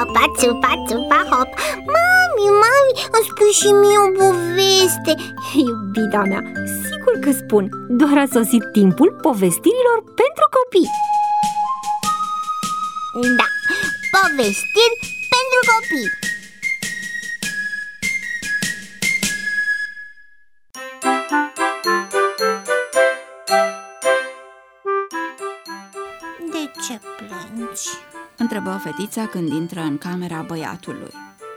țupa, țupa, țupa, hop. Mami, îmi spui și mie o poveste. Iubita mea, sigur că spun. Doar a sosit timpul povestirilor pentru copii. Da, povestiri pentru copii. De ce plângi? Întrebă fetița când intră în camera băiatului.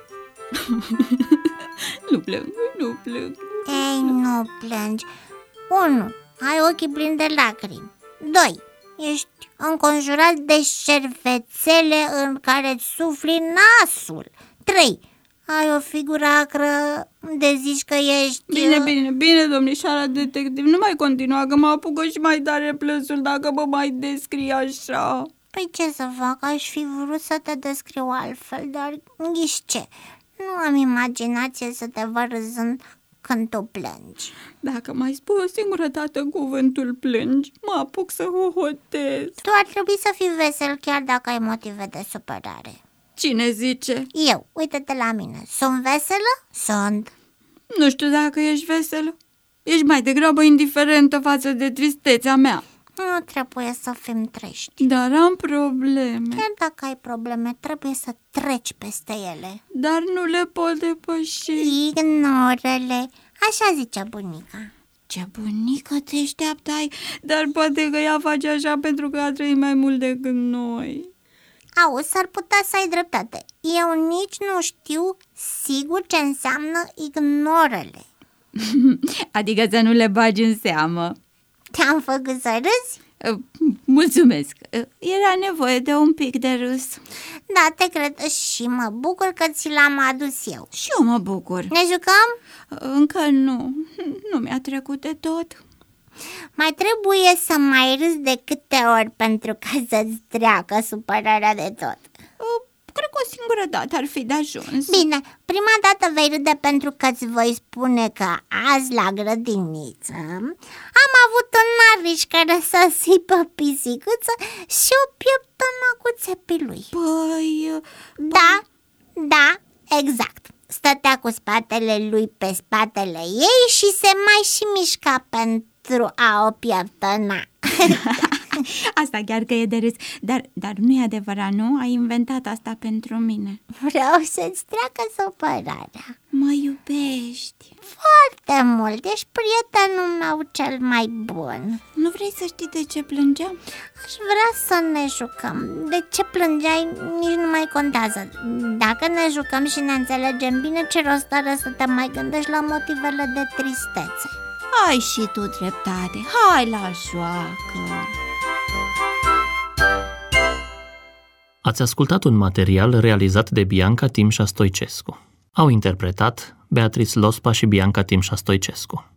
Nu plâng. Ei, nu plângi. 1. Ai ochii plini de lacrimi. 2. Ești înconjurat de șervețele în care îți sufli nasul. 3. Ai o figură acră de zici că ești... Bine, domnișoara detectiv, nu mai continua că mă apucă și mai tare plânsul dacă mă mai descrii așa. Păi ce să fac, aș fi vrut să te descriu altfel, dar ghiși ce? Nu am imaginație să te văd râzând când tu plângi. Dacă mai spui o singură dată cuvântul plângi, mă apuc să hohotez. Tu ar trebui să fii vesel chiar dacă ai motive de supărare. Cine zice? Eu, uite-te la mine. Sunt veselă? Sunt. Nu știu dacă ești veselă. Ești mai degrabă indiferentă față de tristețea mea. Nu trebuie să fim trești. Dar am probleme. Chiar dacă ai probleme, trebuie să treci peste ele. Dar nu le pot depăși. Ignorele. Așa zicea bunica. Ce bunică te așteaptai, dar poate că ea face așa pentru că a trăit mai mult decât noi. Auzi, s-ar putea să ai dreptate. Eu nici nu știu sigur ce înseamnă ignorele. Adică să nu le bagi în seamă. Te-am făcut să râzi? Mulțumesc. Era nevoie de un pic de râs. Da, te cred și mă bucur că ți l-am adus eu. Și eu mă bucur. Ne jucăm? Încă nu. Nu mi-a trecut de tot. Mai trebuie să mai râzi de câte ori pentru ca să-ți treacă supărarea de tot. Cred că o singură dată ar fi de ajuns. Bine, prima dată vei râde pentru că îți voi spune că azi la grădiniță am avut un nariș care să sipă pisicuță și o pieptănă cu țepii lui. Păi... Da, exact. Stătea cu spatele lui pe spatele ei și se mai și mișca pentru a o pieptăna. Asta chiar că e de râs. Dar nu e adevărat, nu? Ai inventat asta pentru mine. Vreau să-ți treacă supărarea. Mă iubești foarte mult, ești prietenul meu cel mai bun. Nu vrei să știi de ce plângeam? Aș vrea să ne jucăm. De ce plângeai nici nu mai contează. Dacă ne jucăm și ne înțelegem bine, ce rost are să te mai gândești la motivele de tristețe? Ai și tu dreptate. Hai la joacă. Ați ascultat un material realizat de Bianca Timșa Stoicescu. Au interpretat Beatrice Lospa și Bianca Timșa Stoicescu.